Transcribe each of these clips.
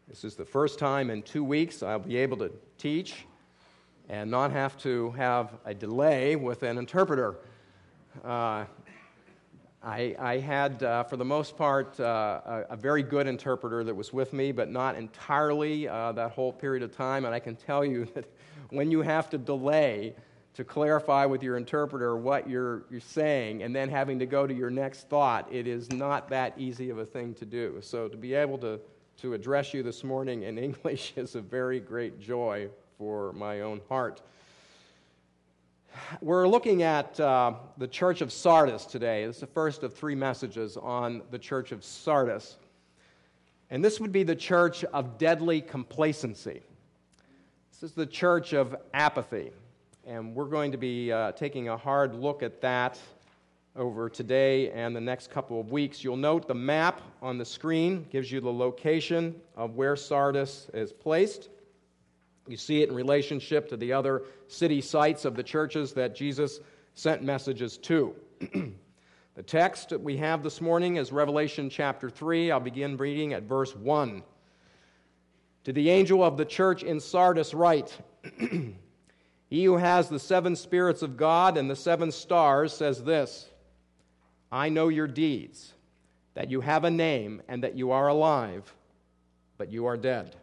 This is the first time in 2 weeks I'll be able to teach and not have to have a delay with an interpreter. I had, for the most part, a very good interpreter that was with me, but not entirely that whole period of time. And I can tell you that when you have to delay to clarify with your interpreter what you're saying and then having to go to your next thought, it is not that easy of a thing to do. So to be able to address you this morning in English is a very great joy for my own heart. We're looking at the Church of Sardis today. This is the first of 3 messages on the Church of Sardis. And this would be the church of deadly complacency. This is the church of apathy. And we're going to be taking a hard look at that over today and the next couple of weeks. You'll note the map on the screen gives you the location of where Sardis is placed. You see it in relationship to the other city sites of the churches that Jesus sent messages to. The text that we have this morning is Revelation chapter 3. I'll begin reading at verse 1. To the angel of the church in Sardis write, He who has the 7 spirits of God and the 7 stars says this, I know your deeds, that you have a name and that you are alive, but you are dead.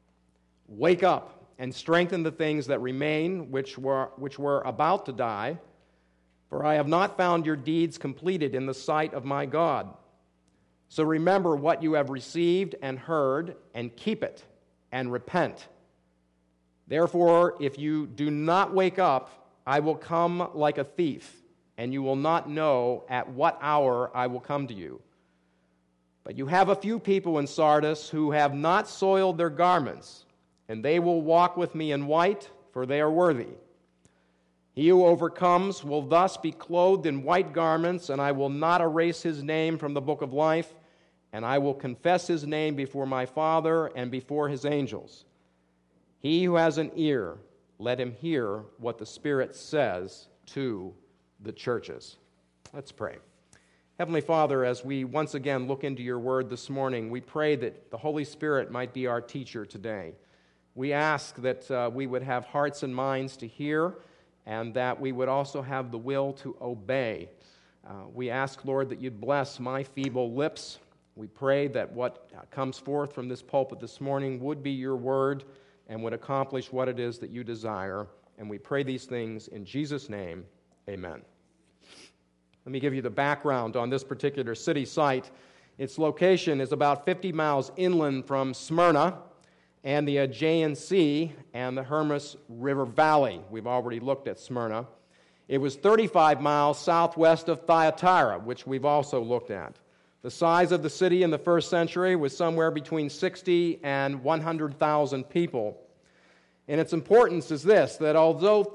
Wake up and strengthen the things that remain, which were about to die, for I have not found your deeds completed in the sight of my God. So remember what you have received and heard, and keep it, and repent. Therefore, if you do not wake up, I will come like a thief, and you will not know at what hour I will come to you. But you have a few people in Sardis who have not soiled their garments, and they will walk with me in white, for they are worthy. He who overcomes will thus be clothed in white garments, and I will not erase his name from the book of life, and I will confess his name before my Father and before his angels. He who has an ear, let him hear what the Spirit says to the churches. Let's pray. Heavenly Father, as we once again look into your word this morning, we pray that the Holy Spirit might be our teacher today. We ask that we would have hearts and minds to hear, and that we would also have the will to obey. We ask, Lord, that you'd bless my feeble lips. We pray that what comes forth from this pulpit this morning would be your word and would accomplish what it is that you desire. And we pray these things in Jesus' name. Amen. Let me give you the background on this particular city site. Its location is about 50 miles inland from Smyrna and the Aegean Sea and the Hermus River Valley. We've already looked at Smyrna. It was 35 miles southwest of Thyatira, which we've also looked at. The size of the city in the first century was somewhere between 60 and 100,000 people. And its importance is this, that although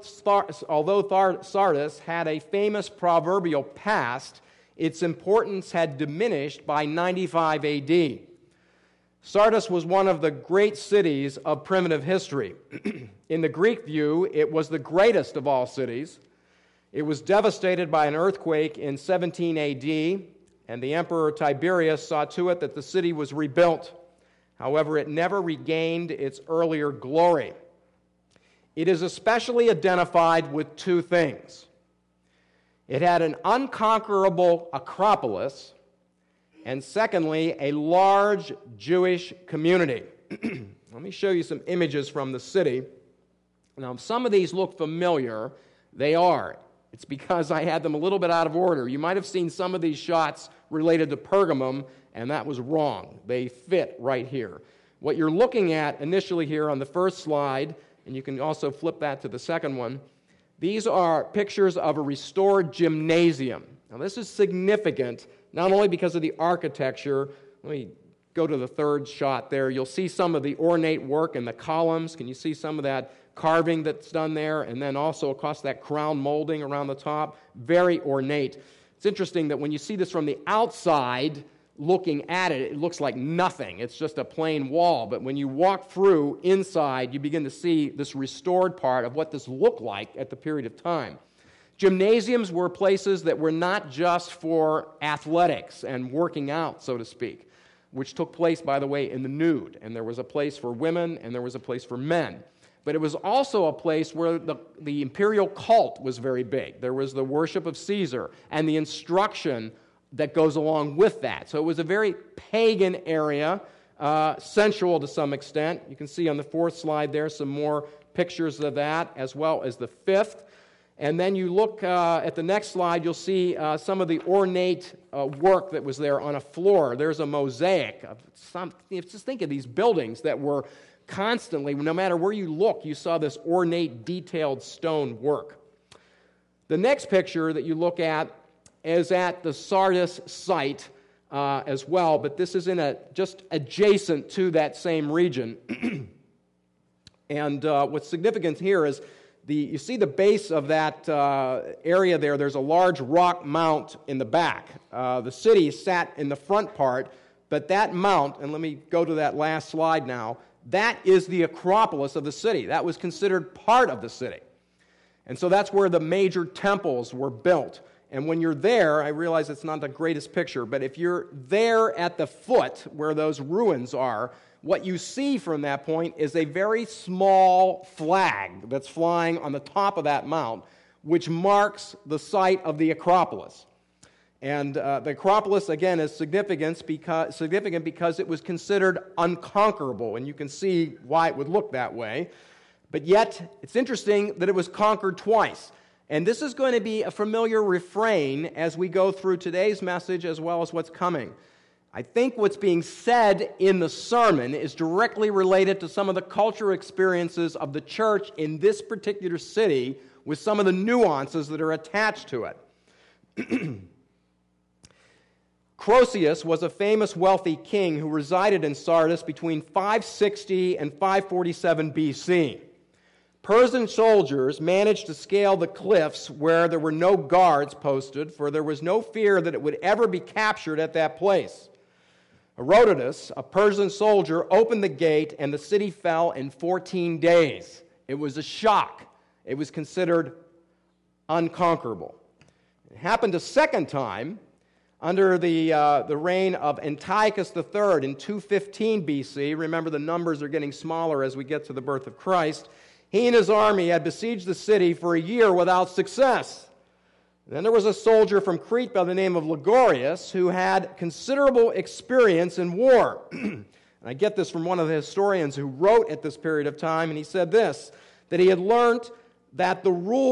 Sardis had a famous proverbial past, its importance had diminished by 95 AD. Sardis was one of the great cities of primitive history. In the Greek view, it was the greatest of all cities. It was devastated by an earthquake in 17 AD, and the Emperor Tiberius saw to it that the city was rebuilt. However, it never regained its earlier glory. It is especially identified with 2 things. It had an unconquerable Acropolis, and secondly, a large Jewish community. Let me show you some images from the city. Now, if some of these look familiar, they are. It's because I had them a little bit out of order. You might have seen some of these shots related to Pergamum, and that was wrong. They fit right here. What you're looking at initially here on the first slide, and you can also flip that to the second one, these are pictures of a restored gymnasium. Now, this is significant, not only because of the architecture. Let me go to the third shot there. You'll see some of the ornate work in the columns. Can you see some of that carving that's done there? And then also across that crown molding around the top. Very ornate. It's interesting that when you see this from the outside, looking at it, it looks like nothing. It's just a plain wall. But when you walk through inside, you begin to see this restored part of what this looked like at the period of time. Gymnasiums were places that were not just for athletics and working out, so to speak. which took place, by the way, in the nude. And there was a place for women, and there was a place for men. But it was also a place where the imperial cult was very big. There was the worship of Caesar and the instruction that goes along with that. So it was a very pagan area, sensual to some extent. You can see on the fourth slide there some more pictures of that, as well as the fifth. And then you look at the next slide, you'll see some of the ornate work that was there on a floor. There's a mosaic of some, just think of these buildings that were constantly, no matter where you look, you saw this ornate, detailed stone work. The next picture that you look at is at the Sardis site as well, but this is just adjacent to that same region. And what's significant here is you see the base of that area there. There's a large rock mount in the back. The city sat in the front part, but that mount, and let me go to that last slide now, that is the Acropolis of the city. That was considered part of the city. And so that's where the major temples were built. And when you're there, I realize it's not the greatest picture, but if you're there at the foot where those ruins are, what you see from that point is a very small flag that's flying on the top of that mount, which marks the site of the Acropolis. And the Acropolis, again, is significant because it was considered unconquerable, and you can see why it would look that way. But yet, it's interesting that it was conquered twice. And this is going to be a familiar refrain as we go through today's message as well as what's coming. I think what's being said in the sermon is directly related to some of the cultural experiences of the church in this particular city with some of the nuances that are attached to it. Croesus was a famous wealthy king who resided in Sardis between 560 and 547 BC. Persian soldiers managed to scale the cliffs where there were no guards posted, for there was no fear that it would ever be captured at that place. Herodotus, a Persian soldier, opened the gate and the city fell in 14 days. It was a shock. It was considered unconquerable. It happened a second time under the reign of Antiochus III in 215 BC. Remember, the numbers are getting smaller as we get to the birth of Christ. He and his army had besieged the city for a year without success. Then there was a soldier from Crete by the name of Ligorius who had considerable experience in war. And I get this from one of the historians who wrote at this period of time, and he said this, that he had learned that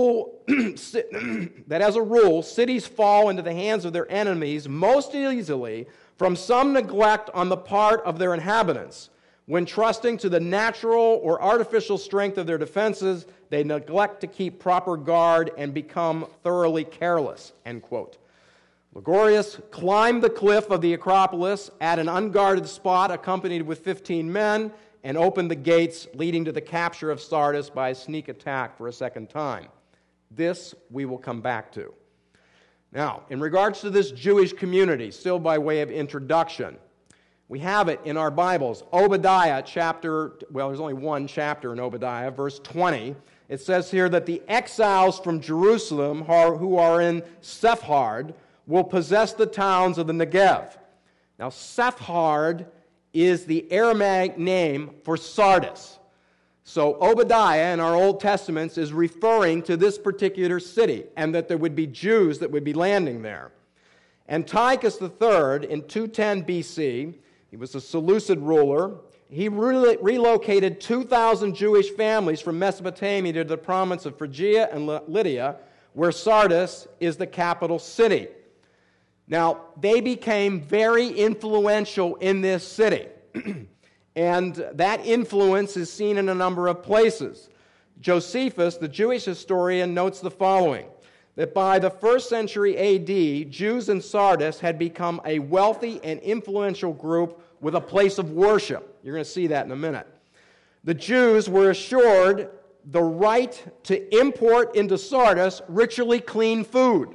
that as a rule, cities fall into the hands of their enemies most easily from some neglect on the part of their inhabitants. When trusting to the natural or artificial strength of their defenses, they neglect to keep proper guard and become thoroughly careless, end quote. Ligorius climbed the cliff of the Acropolis at an unguarded spot accompanied with 15 men and opened the gates leading to the capture of Sardis by a sneak attack for a second time. This we will come back to. Now, in regards to this Jewish community, still by way of introduction, we have it in our Bibles. Obadiah there's only one chapter in Obadiah, verse 20. It says here that the exiles from Jerusalem who are in Sephard will possess the towns of the Negev. Now, Sephard is the Aramaic name for Sardis. So Obadiah in our Old Testaments is referring to this particular city and that there would be Jews that would be landing there. Antiochus III in 210 BC, he was a Seleucid ruler. He relocated 2,000 Jewish families from Mesopotamia to the province of Phrygia and Lydia, where Sardis is the capital city. Now, they became very influential in this city, and that influence is seen in a number of places. Josephus, the Jewish historian, notes the following, that by the 1st century A.D., Jews in Sardis had become a wealthy and influential group with a place of worship. You're going to see that in a minute. The Jews were assured the right to import into Sardis ritually clean food.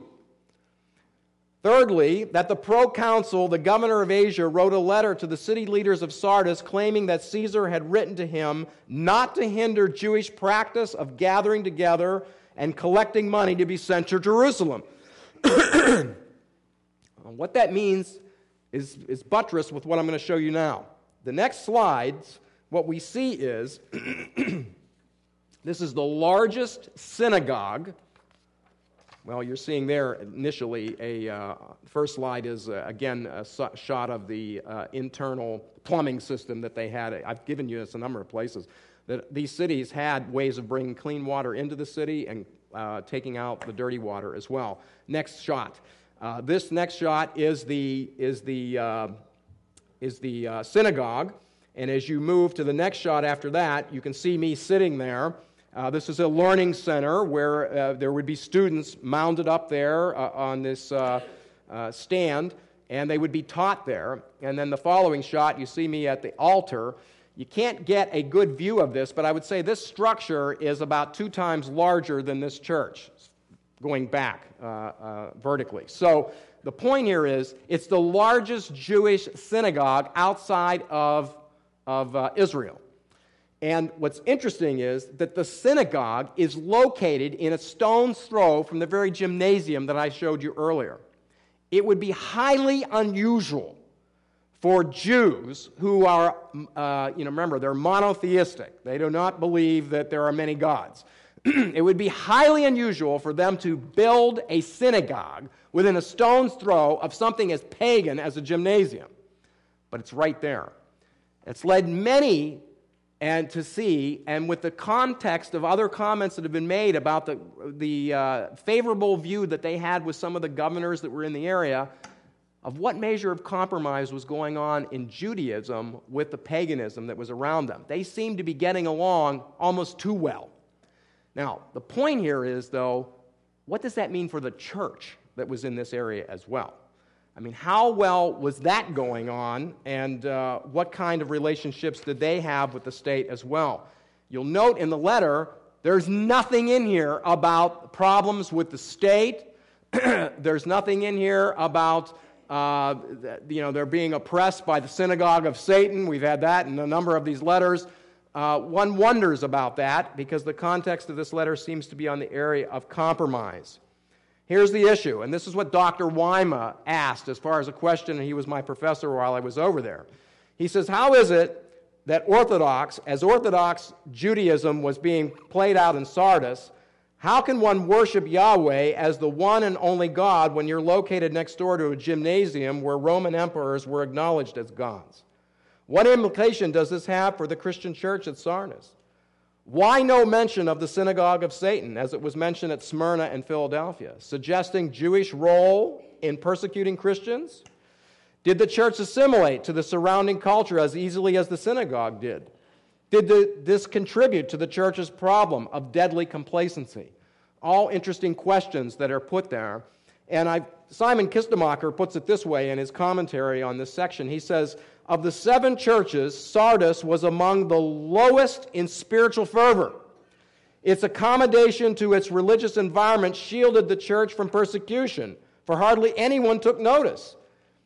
Thirdly, that the proconsul, the governor of Asia, wrote a letter to the city leaders of Sardis claiming that Caesar had written to him not to hinder Jewish practice of gathering together and collecting money to be sent to Jerusalem. What that means is buttressed with what I'm going to show you now. The next slides, what we see is, this is the largest synagogue. Well, you're seeing there initially, first slide is, again, a shot of the internal plumbing system that they had. I've given you this a number of places. That these cities had ways of bringing clean water into the city and taking out the dirty water as well. Next shot. This next shot is the synagogue, and as you move to the next shot after that, you can see me sitting there. This is a learning center where there would be students mounted up there on this stand, and they would be taught there. And then the following shot, you see me at the altar. You can't get a good view of this, but I would say this structure is about 2 times larger than this church, going back vertically. So the point here is, it's the largest Jewish synagogue outside of Israel. And what's interesting is that the synagogue is located in a stone's throw from the very gymnasium that I showed you earlier. It would be highly unusual for Jews who are, remember, they're monotheistic. They do not believe that there are many gods. It would be highly unusual for them to build a synagogue within a stone's throw of something as pagan as a gymnasium. But it's right there. It's led many to see, and with the context of other comments that have been made about the favorable view that they had with some of the governors that were in the area, of what measure of compromise was going on in Judaism with the paganism that was around them. They seemed to be getting along almost too well. Now, the point here is, though, what does that mean for the church that was in this area as well? I mean, how well was that going on, and what kind of relationships did they have with the state as well? You'll note in the letter, there's nothing in here about problems with the state. There's nothing in here about they're being oppressed by the synagogue of Satan. We've had that in a number of these letters. One wonders about that because the context of this letter seems to be on the area of compromise. Here's the issue, and this is what Dr. Wyma asked as far as a question, and he was my professor while I was over there. He says, how is it that Orthodox Judaism was being played out in Sardis, how can one worship Yahweh as the one and only God when you're located next door to a gymnasium where Roman emperors were acknowledged as gods? What implication does this have for the Christian church at Sardis? Why no mention of the synagogue of Satan, as it was mentioned at Smyrna and Philadelphia, suggesting Jewish role in persecuting Christians? Did the church assimilate to the surrounding culture as easily as the synagogue did? Did this contribute to the church's problem of deadly complacency? All interesting questions that are put there. And Simon Kistemacher puts it this way in his commentary on this section. He says, of the 7 churches, Sardis was among the lowest in spiritual fervor. Its accommodation to its religious environment shielded the church from persecution, for hardly anyone took notice.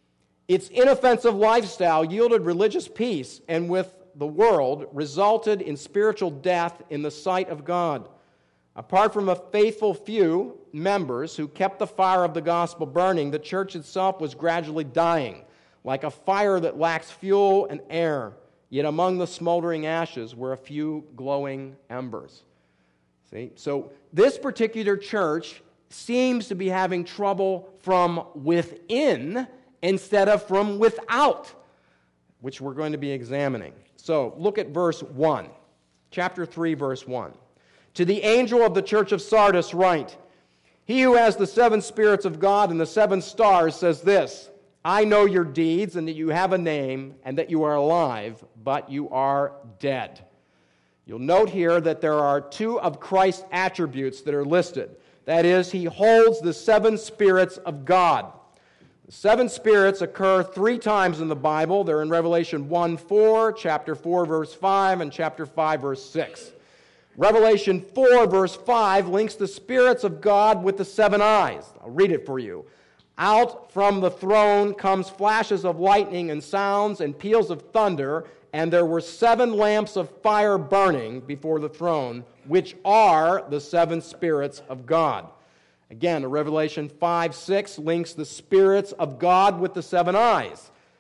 Its inoffensive lifestyle yielded religious peace, and with the world resulted in spiritual death in the sight of God. Apart from a faithful few members who kept the fire of the gospel burning, the church itself was gradually dying, like a fire that lacks fuel and air. Yet among the smoldering ashes were a few glowing embers. See? So this particular church seems to be having trouble from within instead of from without, which we're going to be examining. So look at verse 1, chapter 3, verse 1. To the angel of the church of Sardis write, he who has the 7 spirits of God and the 7 stars says this, I know your deeds and that you have a name and that you are alive, but you are dead. You'll note here that there are 2 of Christ's attributes that are listed. That is, he holds the 7 spirits of God. The 7 spirits occur 3 times in the Bible. They're in Revelation 1:4, chapter 4, verse 5, and chapter 5, verse 6. Revelation 4, verse 5 links the spirits of God with the 7 eyes. I'll read it for you. Out from the throne comes flashes of lightning and sounds and peals of thunder, and there were 7 lamps of fire burning before the throne, which are the 7 spirits of God. Again, Revelation 5:6 links the spirits of God with the 7 eyes.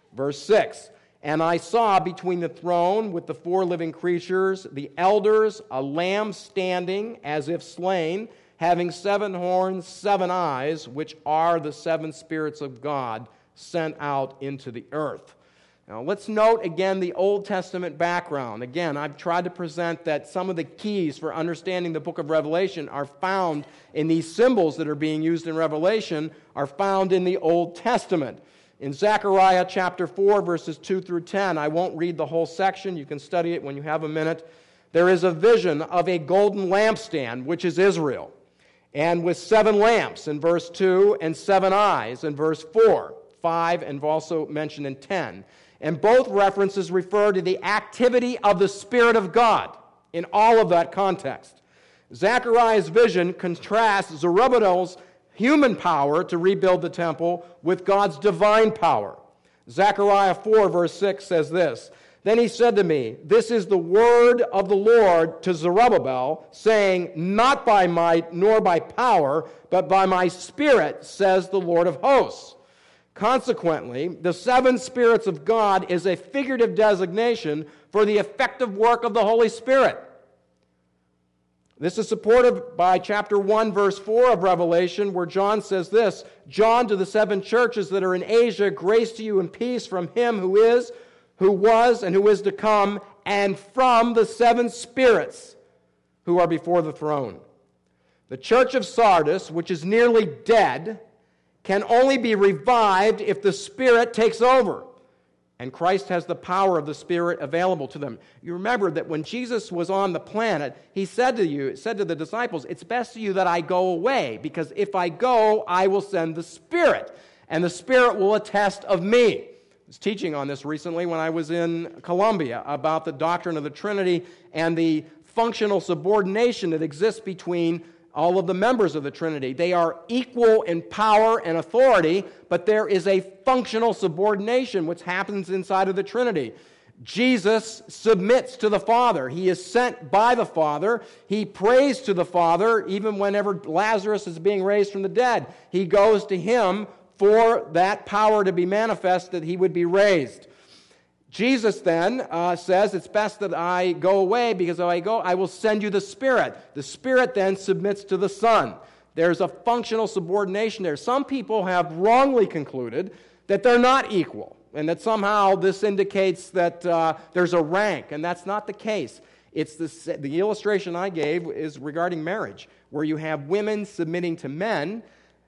Verse 6, and I saw between the throne with the 4 living creatures, the elders, a lamb standing as if slain, having 7 horns, 7 eyes, which are the 7 spirits of God sent out into the earth. Now, let's note again the Old Testament background. Again, I've tried to present that some of the keys for understanding the book of Revelation are found in these symbols that are being used in Revelation, are found in the Old Testament. In Zechariah chapter 4, verses 2 through 10, I won't read the whole section. You can study it when you have a minute. There is a vision of a golden lampstand, which is Israel, and with 7 lamps in verse 2 and 7 eyes in verse 4, 5, and also mentioned in 10. And both references refer to the activity of the Spirit of God in all of that context. Zechariah's vision contrasts Zerubbabel's human power to rebuild the temple with God's divine power. Zechariah 4, verse 6 says this, then he said to me, this is the word of the Lord to Zerubbabel, saying, not by might nor by power, but by my Spirit, says the Lord of hosts. Consequently, the 7 spirits of God is a figurative designation for the effective work of the Holy Spirit. This is supported by chapter 1, verse 4 of Revelation, where John says this, John, to the 7 churches that are in Asia, grace to you and peace from him who is, who was, and who is to come, and from the 7 spirits who are before the throne. The church of Sardis, which is nearly dead, can only be revived if the Spirit takes over. And Christ has the power of the Spirit available to them. You remember that when Jesus was on the planet, he said to the disciples, it's best to you that I go away, because if I go, I will send the Spirit, and the Spirit will attest of me. I was teaching on this recently when I was in Colombia about the doctrine of the Trinity and the functional subordination that exists between all of the members of the Trinity. They are equal in power and authority, but there is a functional subordination which happens inside of the Trinity. Jesus submits to the Father. He is sent by the Father. He prays to the Father, even whenever Lazarus is being raised from the dead. He goes to him for that power to be manifest, that he would be raised. Jesus then says, it's best that I go away, because if I go, I will send you the Spirit. The Spirit then submits to the Son. There's a functional subordination there. Some people have wrongly concluded that they're not equal, and that somehow this indicates that there's a rank, and that's not the case. It's the illustration I gave is regarding marriage, where you have women submitting to men.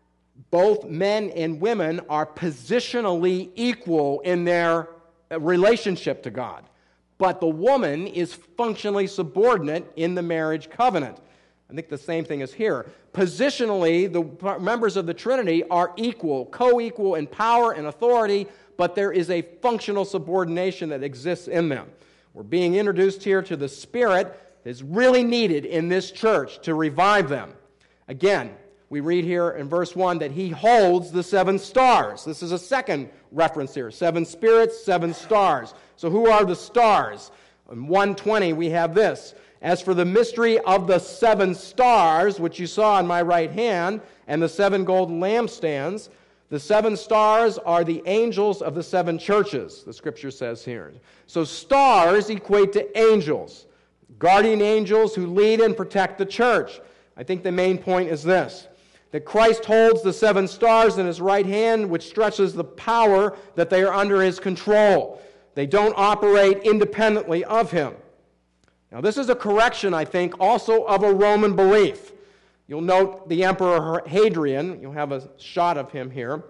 Both men and women are positionally equal in their relationship to God. But the woman is functionally subordinate in the marriage covenant. I think the same thing is here. Positionally, the members of the Trinity are equal, co-equal in power and authority, but there is a functional subordination that exists in them. We're being introduced here to the Spirit that is really needed in this church to revive them. Again, we read here in verse 1 that he holds the 7 stars. This is a second reference here. 7 spirits, 7 stars. So who are the stars? In 1:20 we have this. As for the mystery of the 7 stars, which you saw in my right hand, and the 7 golden lampstands, the 7 stars are the angels of the 7 churches, the scripture says here. So stars equate to angels, guardian angels who lead and protect the church. I think the main point is this, that Christ holds the 7 stars in his right hand, which stretches the power that they are under his control. They don't operate independently of him. Now, this is a correction, I think, also of a Roman belief. You'll note the Emperor Hadrian. You'll have a shot of him here.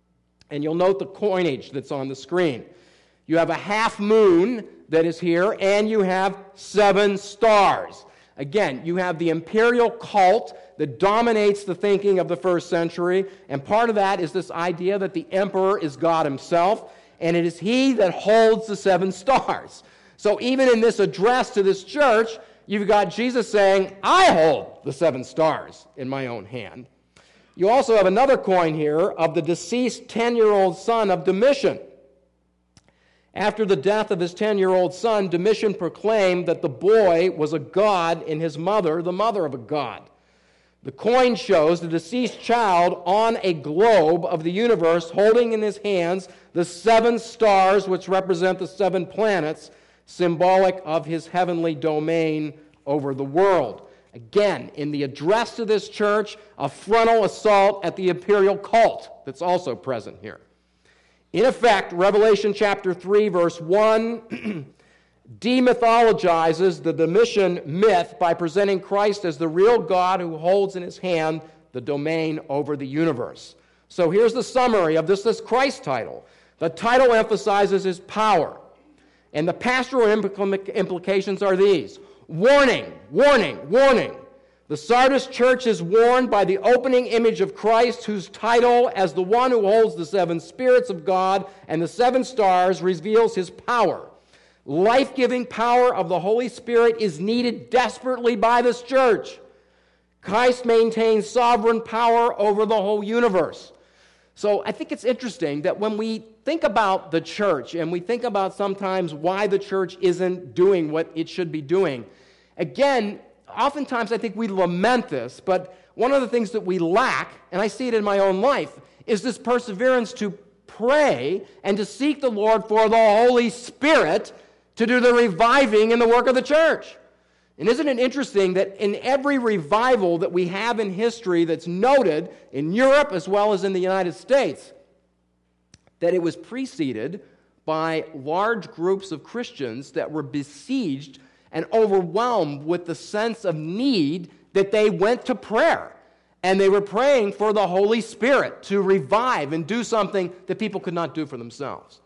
And you'll note the coinage that's on the screen. You have a half moon that is here, and you have 7 stars. Again, you have the imperial cult that dominates the thinking of the first century, and part of that is this idea that the emperor is God himself, and it is he that holds the 7 stars. So even in this address to this church, you've got Jesus saying, I hold the 7 stars in my own hand. You also have another coin here of the deceased 10-year-old son of Domitian. After the death of his 10-year-old son, Domitian proclaimed that the boy was a god and his mother the mother of a god. The coin shows the deceased child on a globe of the universe holding in his hands the 7 stars which represent the 7 planets, symbolic of his heavenly domain over the world. Again, in the address to this church, a frontal assault at the imperial cult that's also present here. In effect, Revelation chapter 3, verse 1 demythologizes the Domitian myth by presenting Christ as the real God who holds in his hand the domain over the universe. So here's the summary of this Christ title. The title emphasizes his power, and the pastoral implications are these. Warning, warning, warning. The Sardis church is warned by the opening image of Christ, whose title as the one who holds the 7 spirits of God and the 7 stars reveals his power. Life-giving power of the Holy Spirit is needed desperately by this church. Christ maintains sovereign power over the whole universe. So I think it's interesting that when we think about the church and we think about sometimes why the church isn't doing what it should be doing, again, oftentimes I think we lament this, but one of the things that we lack, and I see it in my own life, is this perseverance to pray and to seek the Lord for the Holy Spirit to do the reviving in the work of the church. And isn't it interesting that in every revival that we have in history that's noted in Europe as well as in the United States, that it was preceded by large groups of Christians that were besieged and overwhelmed with the sense of need that they went to prayer. And they were praying for the Holy Spirit to revive and do something that people could not do for themselves.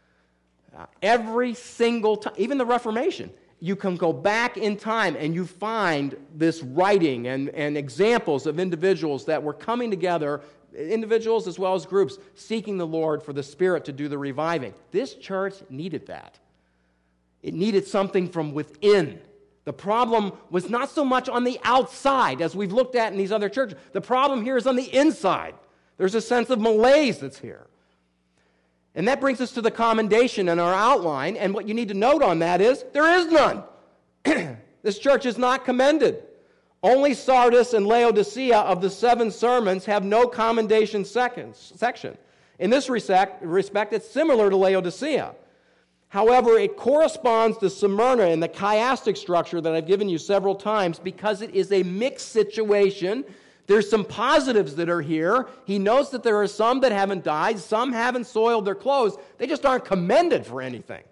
Every single time, even the Reformation, you can go back in time and you find this writing and examples of individuals that were coming together, individuals as well as groups, seeking the Lord for the Spirit to do the reviving. This church needed that. It needed something from within. The problem was not so much on the outside as we've looked at in these other churches. The problem here is on the inside. There's a sense of malaise that's here. And that brings us to the commendation in our outline, and what you need to note on that is, there is none. This church is not commended. Only Sardis and Laodicea of the 7 sermons have no commendation section. In this respect, it's similar to Laodicea. However, it corresponds to Smyrna in the chiastic structure that I've given you several times because it is a mixed situation. There's some positives that are here. He knows that there are some that haven't died, some haven't soiled their clothes. They just aren't commended for anything.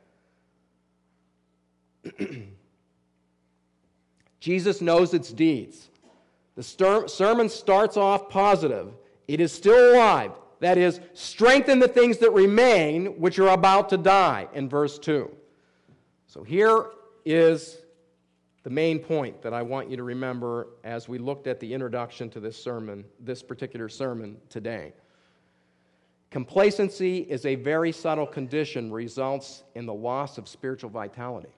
Jesus knows its deeds. The sermon starts off positive. It is still alive. That is, strengthen the things that remain, which are about to die, in verse 2. So here is the main point that I want you to remember as we looked at the introduction to this particular sermon today. Complacency is a very subtle condition, results in the loss of spiritual vitality.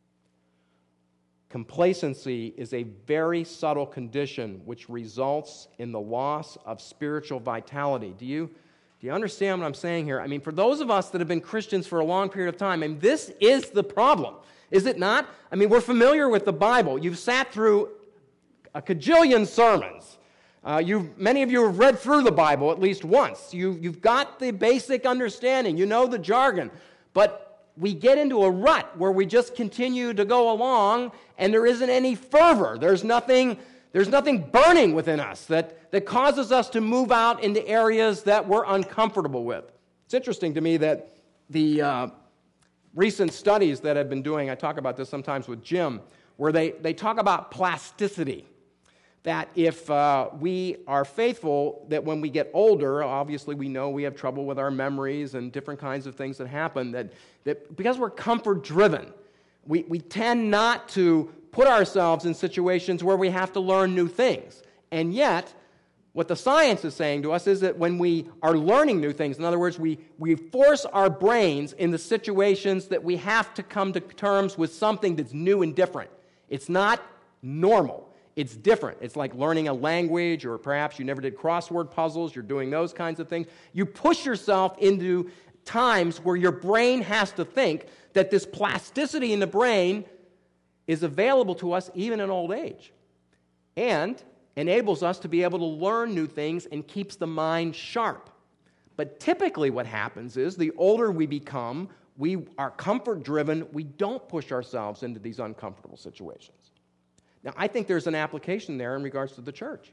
Complacency is a very subtle condition which results in the loss of spiritual vitality. Do you understand what I'm saying here? I mean, for those of us that have been Christians for a long period of time, and this is the problem, is it not? I mean, we're familiar with the Bible. You've sat through a cajillion sermons. Many of you have read through the Bible at least once. You've got the basic understanding. You know the jargon. But we get into a rut where we just continue to go along and there isn't any fervor. There's nothing burning within us that causes us to move out into areas that we're uncomfortable with. It's interesting to me that the recent studies that I've been doing, I talk about this sometimes with Jim, where they talk about plasticity. That if we are faithful, that when we get older, obviously we know we have trouble with our memories and different kinds of things that happen, that because we're comfort-driven, we tend not to put ourselves in situations where we have to learn new things. And yet, what the science is saying to us is that when we are learning new things, in other words, we force our brains in the situations that we have to come to terms with something that's new and different. It's not normal. It's different. It's like learning a language, or perhaps you never did crossword puzzles, you're doing those kinds of things. You push yourself into times where your brain has to think that this plasticity in the brain is available to us even in old age. And enables us to be able to learn new things and keeps the mind sharp. But typically what happens is the older we become, we are comfort-driven, we don't push ourselves into these uncomfortable situations. Now, I think there's an application there in regards to the church.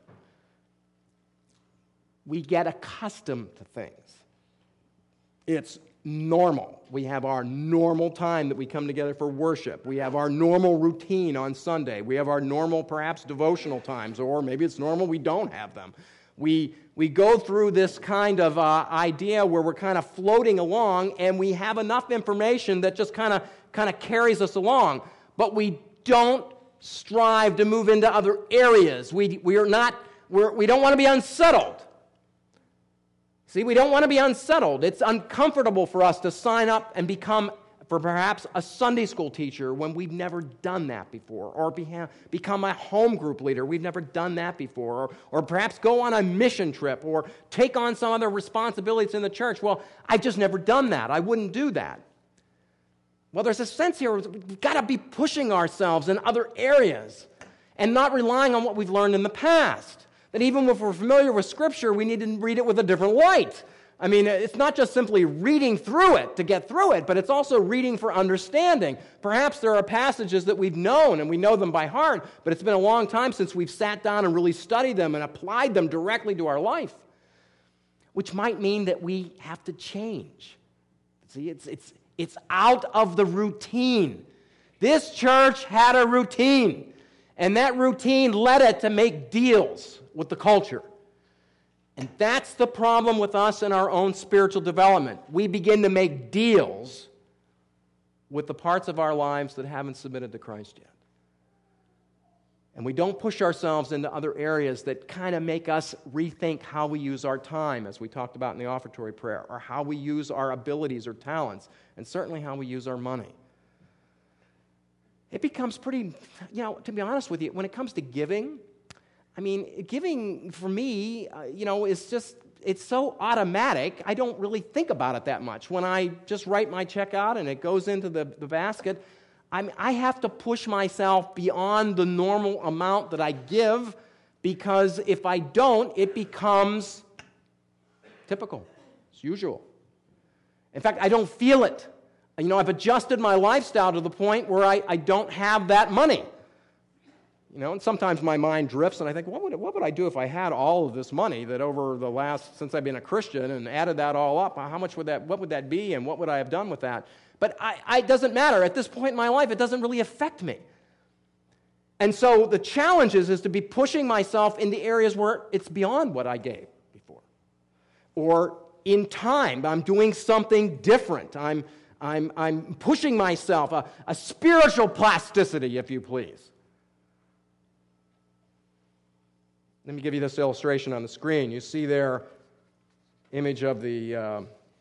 We get accustomed to things. It's normal. We have our normal time that we come together for worship. We have our normal routine on Sunday. We have our normal, perhaps, devotional times, or maybe it's normal we don't have them. We go through this kind of idea where we're kind of floating along, and we have enough information that just kind of carries us along, but we don't strive to move into other areas. We don't want to be unsettled. See, we don't want to be unsettled. It's uncomfortable for us to sign up and become, for perhaps, a Sunday school teacher when we've never done that before, or become a home group leader. We've never done that before, or perhaps go on a mission trip, or take on some other responsibilities in the church. Well, I've just never done that. I wouldn't do that. Well, there's a sense here we've got to be pushing ourselves in other areas and not relying on what we've learned in the past. That even if we're familiar with Scripture, we need to read it with a different light. I mean, it's not just simply reading through it to get through it, but it's also reading for understanding. Perhaps there are passages that we've known, and we know them by heart, but it's been a long time since we've sat down and really studied them and applied them directly to our life, which might mean that we have to change. See, it's out of the routine. This church had a routine, and that routine led it to make deals with the culture. And that's the problem with us in our own spiritual development. We begin to make deals with the parts of our lives that haven't submitted to Christ yet. And we don't push ourselves into other areas that kind of make us rethink how we use our time, as we talked about in the offertory prayer, or how we use our abilities or talents, and certainly how we use our money. It becomes pretty, to be honest with you, when it comes to giving, I mean, giving for me, is just, it's so automatic, I don't really think about it that much. When I just write my check out and it goes into the basket, I have to push myself beyond the normal amount that I give, because if I don't, it becomes typical. It's usual. In fact, I don't feel it. I've adjusted my lifestyle to the point where I don't have that money. And sometimes my mind drifts, and I think, what would I do if I had all of this money that over the since I've been a Christian, and added that all up? What would that be, and what would I have done with that? But it doesn't matter. At this point in my life, it doesn't really affect me. And so the challenge is to be pushing myself into areas where it's beyond what I gave before. Or in time, I'm doing something different. I'm pushing myself, a spiritual plasticity, if you please. Let me give you this illustration on the screen. You see there image of the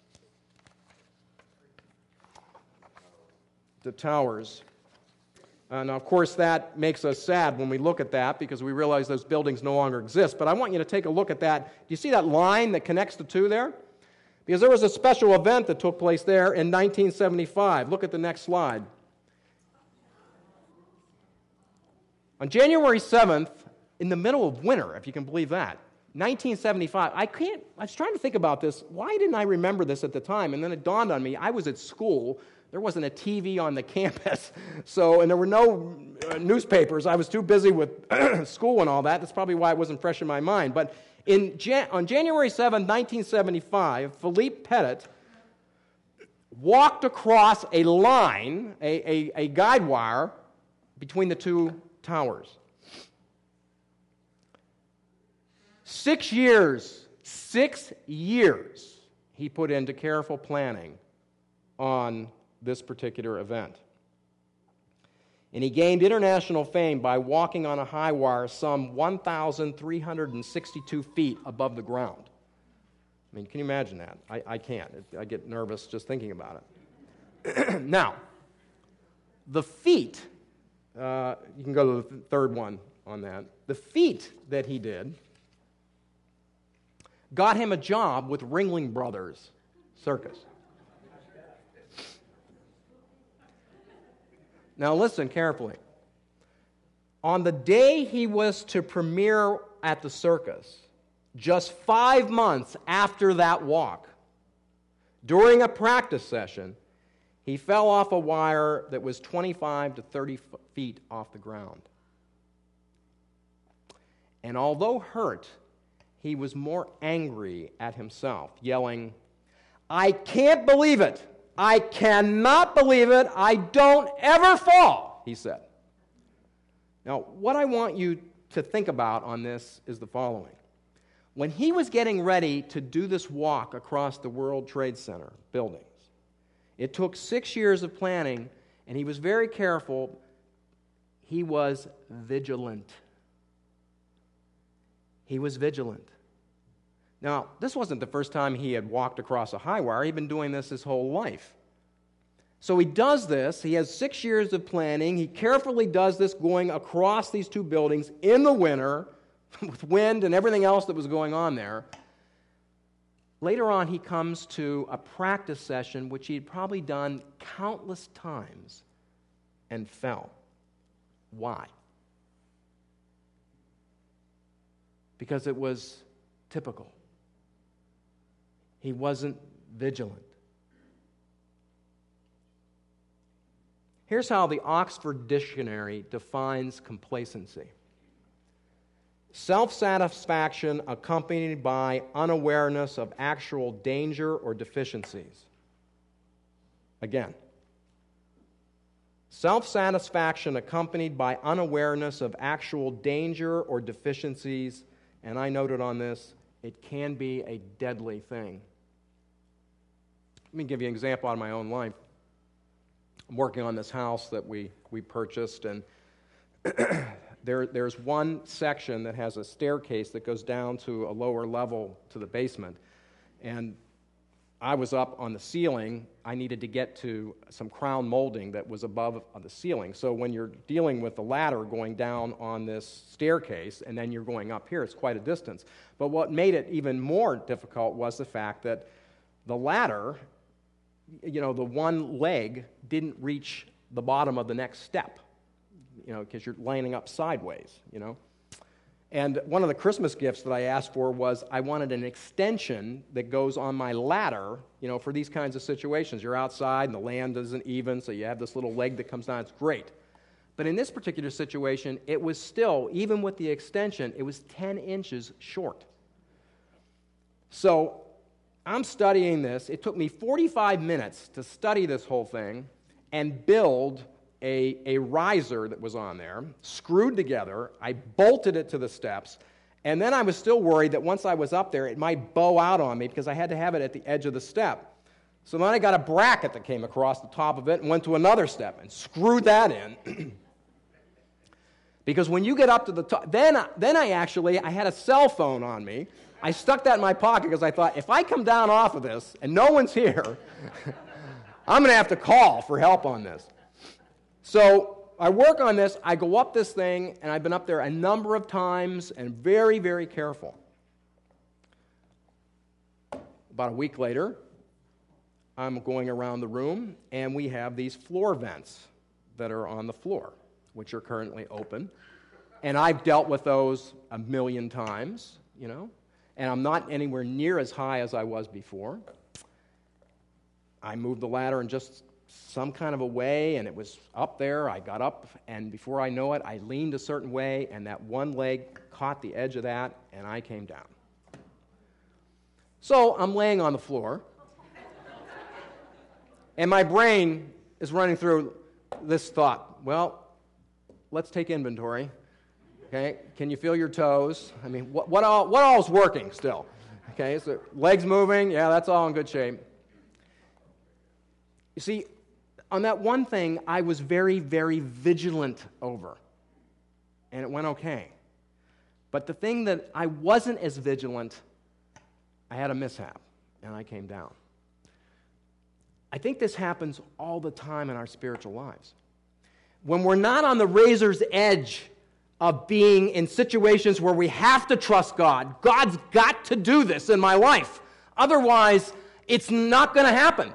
towers. And of course, that makes us sad when we look at that, because we realize those buildings no longer exist. But I want you to take a look at that. Do you see that line that connects the two there? Because there was a special event that took place there in 1975. Look at the next slide. On January 7th, in the middle of winter, if you can believe that, 1975, I was trying to think about this. Why didn't I remember this at the time? And then it dawned on me, I was at school. There wasn't a TV on the campus, and there were no newspapers. I was too busy with school and all that. That's probably why it wasn't fresh in my mind. But on January 7, 1975, Philippe Petit walked across a line, a guide wire, between the two towers. 6 years, he put into careful planning on this particular event. And he gained international fame by walking on a high wire some 1,362 feet above the ground. I mean, can you imagine that? I can't. I get nervous just thinking about it. Now, the feat, you can go to the third one on that. The feat that he did got him a job with Ringling Brothers Circus. Now listen carefully. On the day he was to premiere at the circus, just 5 months after that walk, during a practice session, he fell off a wire that was 25 to 30 feet off the ground. And although hurt, he was more angry at himself, yelling, "I can't believe it! I cannot believe it! I don't ever fall," he said. Now, what I want you to think about on this is the following. When he was getting ready to do this walk across the World Trade Center buildings, it took 6 years of planning, and he was very careful. He was vigilant. He was vigilant. Now, this wasn't the first time he had walked across a high wire. He'd been doing this his whole life. So he does this. He has 6 years of planning. He carefully does this going across these two buildings in the winter with wind and everything else that was going on there. Later on, he comes to a practice session which he had probably done countless times and fell. Why? Because it was typical. He wasn't vigilant. Here's how the Oxford Dictionary defines complacency. Self-satisfaction accompanied by unawareness of actual danger or deficiencies. Again. Self-satisfaction accompanied by unawareness of actual danger or deficiencies, and I noted on this, it can be a deadly thing. Let me give you an example out of my own life. I'm working on this house that we purchased, and there's one section that has a staircase that goes down to a lower level to the basement. And I was up on the ceiling. I needed to get to some crown molding that was above the ceiling. So when you're dealing with the ladder going down on this staircase and then you're going up here, it's quite a distance. But what made it even more difficult was the fact that the ladder, the one leg didn't reach the bottom of the next step, because you're lining up sideways, And one of the Christmas gifts that I asked for was I wanted an extension that goes on my ladder, for these kinds of situations. You're outside and the land isn't even, so you have this little leg that comes down. It's great. But in this particular situation, it was still, even with the extension, it was 10 inches short. So I'm studying this. It took me 45 minutes to study this whole thing and build a riser that was on there, screwed together. I bolted it to the steps, and then I was still worried that once I was up there, it might bow out on me because I had to have it at the edge of the step. So then I got a bracket that came across the top of it and went to another step and screwed that in. Because when you get up to the top, then I had a cell phone on me. I stuck that in my pocket because I thought, if I come down off of this and no one's here, I'm going to have to call for help on this. So I work on this, I go up this thing, and I've been up there a number of times and very, very careful. About a week later, I'm going around the room, and we have these floor vents that are on the floor, which are currently open. And I've dealt with those a million times, and I'm not anywhere near as high as I was before. I moved the ladder in just some kind of a way, and it was up there. I got up, and before I know it, I leaned a certain way, and that one leg caught the edge of that, and I came down. So I'm laying on the floor, and my brain is running through this thought. Well, let's take inventory. Okay, can you feel your toes? I mean, what all is working still? Okay, so legs moving, yeah, that's all in good shape. You see, on that one thing, I was very, very vigilant over, and it went okay. But the thing that I wasn't as vigilant, I had a mishap, and I came down. I think this happens all the time in our spiritual lives. When we're not on the razor's edge of being in situations where we have to trust God, God's got to do this in my life. Otherwise, it's not going to happen.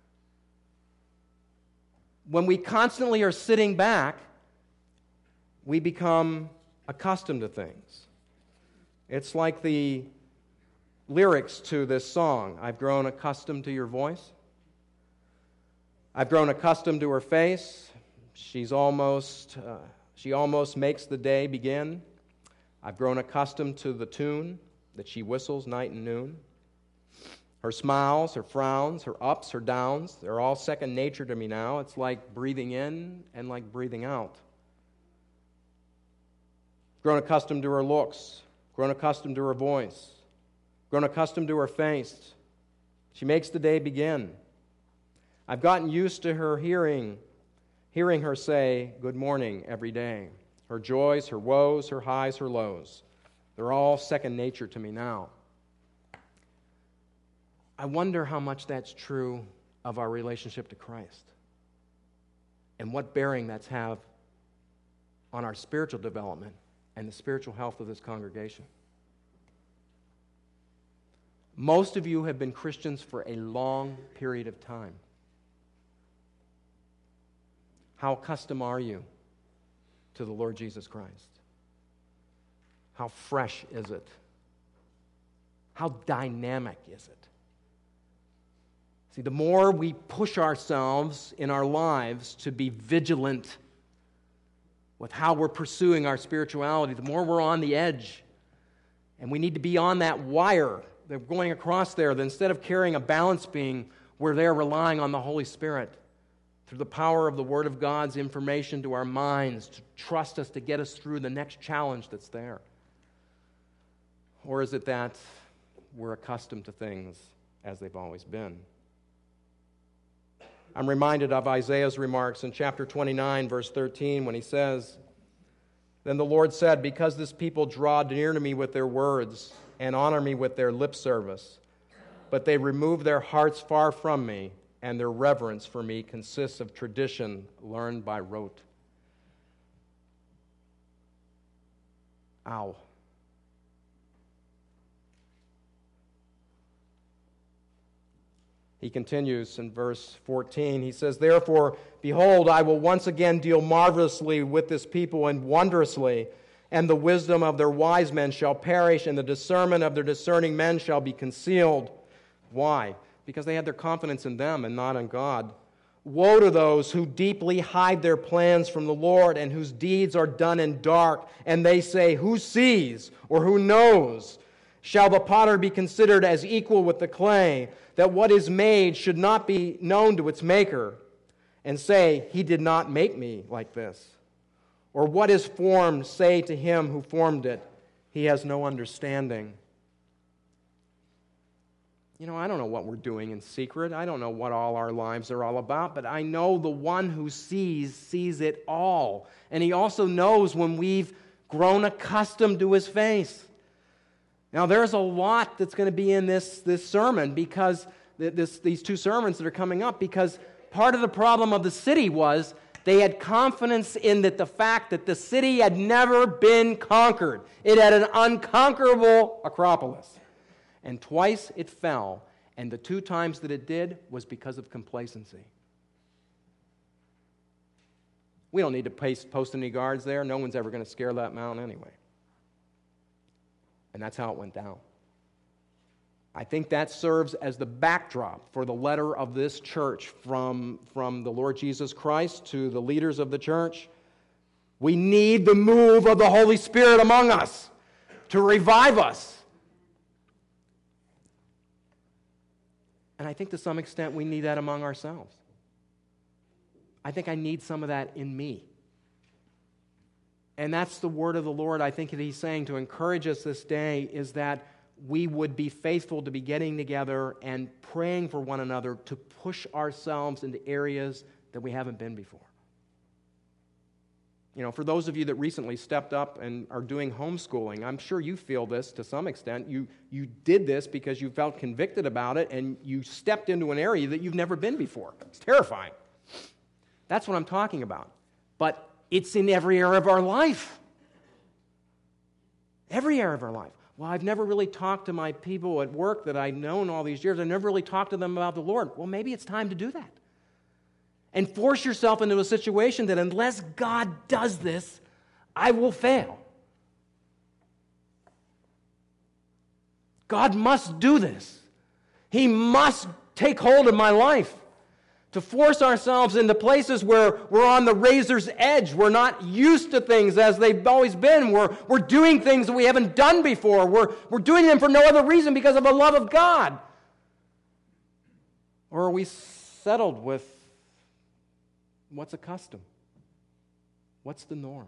When we constantly are sitting back, we become accustomed to things. It's like the lyrics to this song. I've grown accustomed to your voice. I've grown accustomed to her face. She almost makes the day begin. I've grown accustomed to the tune that she whistles night and noon. Her smiles, her frowns, her ups, her downs, they're all second nature to me now. It's like breathing in and like breathing out. Grown accustomed to her looks, grown accustomed to her voice, grown accustomed to her face. She makes the day begin. I've gotten used to her hearing her say good morning every day. Her joys, her woes, her highs, her lows. They're all second nature to me now. I wonder how much that's true of our relationship to Christ and what bearing that's have on our spiritual development and the spiritual health of this congregation. Most of you have been Christians for a long period of time. How accustomed are you to the Lord Jesus Christ? How fresh is it? How dynamic is it? See, the more we push ourselves in our lives to be vigilant with how we're pursuing our spirituality, the more we're on the edge. And we need to be on that wire that we're going across there, that instead of carrying a balance beam, we're there relying on the Holy Spirit through the power of the Word of God's information to our minds to trust us to get us through the next challenge that's there. Or is it that we're accustomed to things as they've always been? I'm reminded of Isaiah's remarks in chapter 29, verse 13, when he says, "Then the Lord said, because this people draw near to me with their words and honor me with their lip service, but they remove their hearts far from me, and their reverence for me consists of tradition learned by rote." Ow. He continues in verse 14. He says, "Therefore, behold, I will once again deal marvelously with this people and wondrously, and the wisdom of their wise men shall perish, and the discernment of their discerning men shall be concealed." Why? Because they had their confidence in them and not in God. "Woe to those who deeply hide their plans from the Lord, and whose deeds are done in dark, and they say, who sees or who knows? Shall the potter be considered as equal with the clay, that what is made should not be known to its maker, and say, he did not make me like this? Or what is formed, say to him who formed it, he has no understanding." You know, I don't know what we're doing in secret. I don't know what all our lives are all about, but I know the one who sees it all. And he also knows when we've grown accustomed to his face. Now, there's a lot that's going to be in this sermon, because these two sermons that are coming up, because part of the problem of the city was they had confidence in the fact that the city had never been conquered. It had an unconquerable Acropolis. And twice it fell, and the two times that it did was because of complacency. We don't need to post any guards there. No one's ever going to scare that mountain anyway. And that's how it went down. I think that serves as the backdrop for the letter of this church from the Lord Jesus Christ to the leaders of the church. We need the move of the Holy Spirit among us to revive us. And I think to some extent we need that among ourselves. I think I need some of that in me. And that's the word of the Lord, I think, that he's saying to encourage us this day, is that we would be faithful to be getting together and praying for one another to push ourselves into areas that we haven't been before. You know, for those of you that recently stepped up and are doing homeschooling, I'm sure you feel this to some extent. You did this because you felt convicted about it, and you stepped into an area that you've never been before. It's terrifying. That's what I'm talking about. But it's in every area of our life. Every area of our life. Well, I've never really talked to my people at work that I've known all these years. I've never really talked to them about the Lord. Well, maybe it's time to do that. And force yourself into a situation that unless God does this, I will fail. God must do this. He must take hold of my life. To force ourselves into places where we're on the razor's edge. We're not used to things as they've always been. We're doing things that we haven't done before. We're doing them for no other reason because of the love of God. Or are we settled with what's a custom? What's the norm?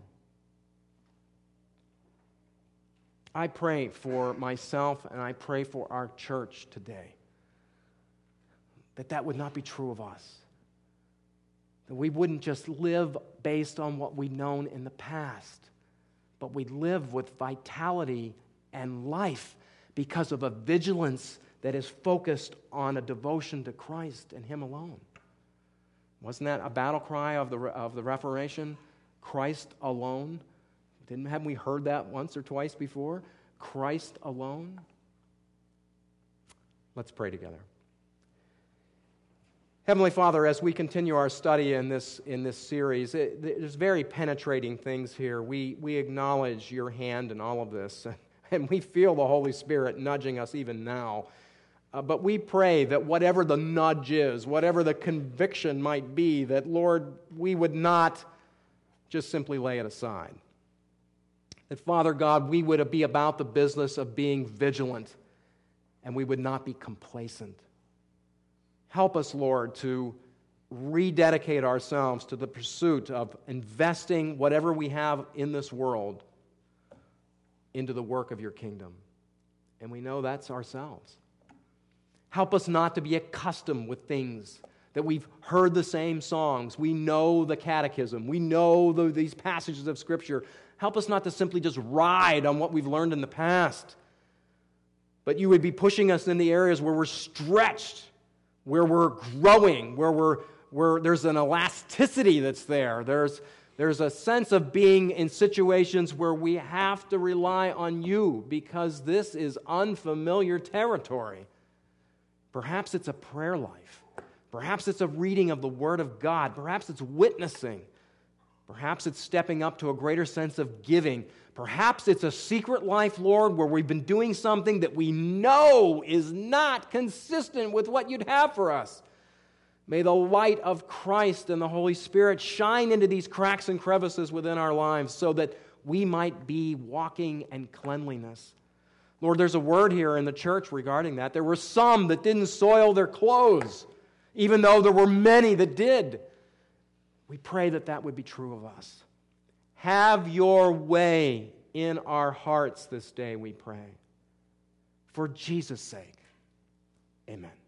I pray for myself and I pray for our church today that would not be true of us. That we wouldn't just live based on what we've known in the past, but we'd live with vitality and life because of a vigilance that is focused on a devotion to Christ and Him alone. Wasn't that a battle cry of the Reformation? Christ alone? Haven't we heard that once or twice before? Christ alone? Let's pray together. Heavenly Father, as we continue our study in this series, there's very penetrating things here. We acknowledge your hand in all of this, and we feel the Holy Spirit nudging us even now. But we pray that whatever the nudge is, whatever the conviction might be, that, Lord, we would not just simply lay it aside. That, Father God, we would be about the business of being vigilant, and we would not be complacent. Help us, Lord, to rededicate ourselves to the pursuit of investing whatever we have in this world into the work of your kingdom. And we know that's ourselves. Help us not to be accustomed with things that we've heard the same songs. We know the catechism. We know these passages of Scripture. Help us not to simply just ride on what we've learned in the past, but you would be pushing us in the areas where we're stretched, where we're growing, where there's an elasticity that's there. There's a sense of being in situations where we have to rely on you because this is unfamiliar territory. Perhaps it's a prayer life. Perhaps it's a reading of the Word of God. Perhaps it's witnessing. Perhaps it's stepping up to a greater sense of giving. Perhaps it's a secret life, Lord, where we've been doing something that we know is not consistent with what you'd have for us. May the light of Christ and the Holy Spirit shine into these cracks and crevices within our lives so that we might be walking in cleanliness. Lord, there's a word here in the church regarding that. There were some that didn't soil their clothes, even though there were many that did. We pray that that would be true of us. Have your way in our hearts this day, we pray. For Jesus' sake, amen.